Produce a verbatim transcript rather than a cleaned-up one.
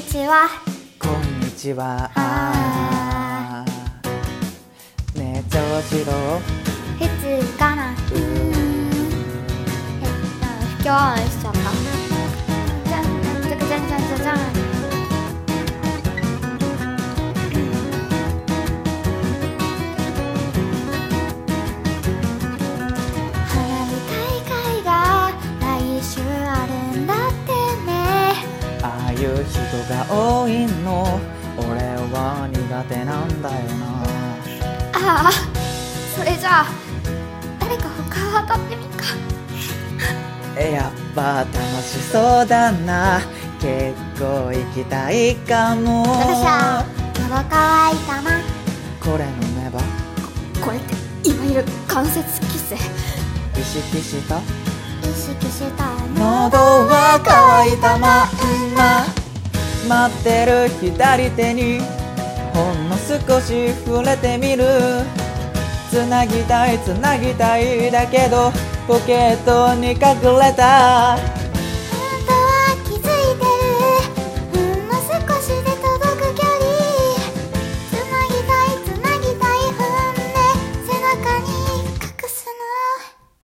ちは。 こんにちは。 あーねえ調子どう？ 普通かな。うーんえっと不協和音しちゃった。じゃんじゃんじゃんじゃんじゃんじゃん。花火大会が来週あるんだってね。 ああいう人が多いの俺は苦手なんだよな。 ああ、それじゃあ誰か他当たってみっか。 やっぱ楽しそうだな。結構行きたいかも。 私は喉乾いたな。 これ飲めばこれっていわゆる関節キス。 意識した意識した喉は乾いたまんま待ってる左手にほんの少し触れてみる。つなぎたいつなぎたいだけどポケットに隠れた。